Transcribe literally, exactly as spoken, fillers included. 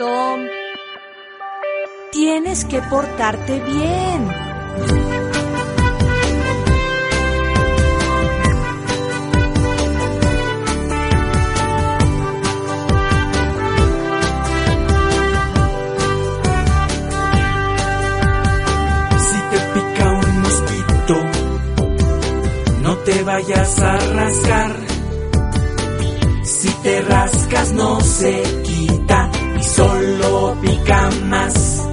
Tom. Tienes que portarte bien. Si te pica un mosquito, no te vayas a rascar. Si te rascas no se quita y solo pica más.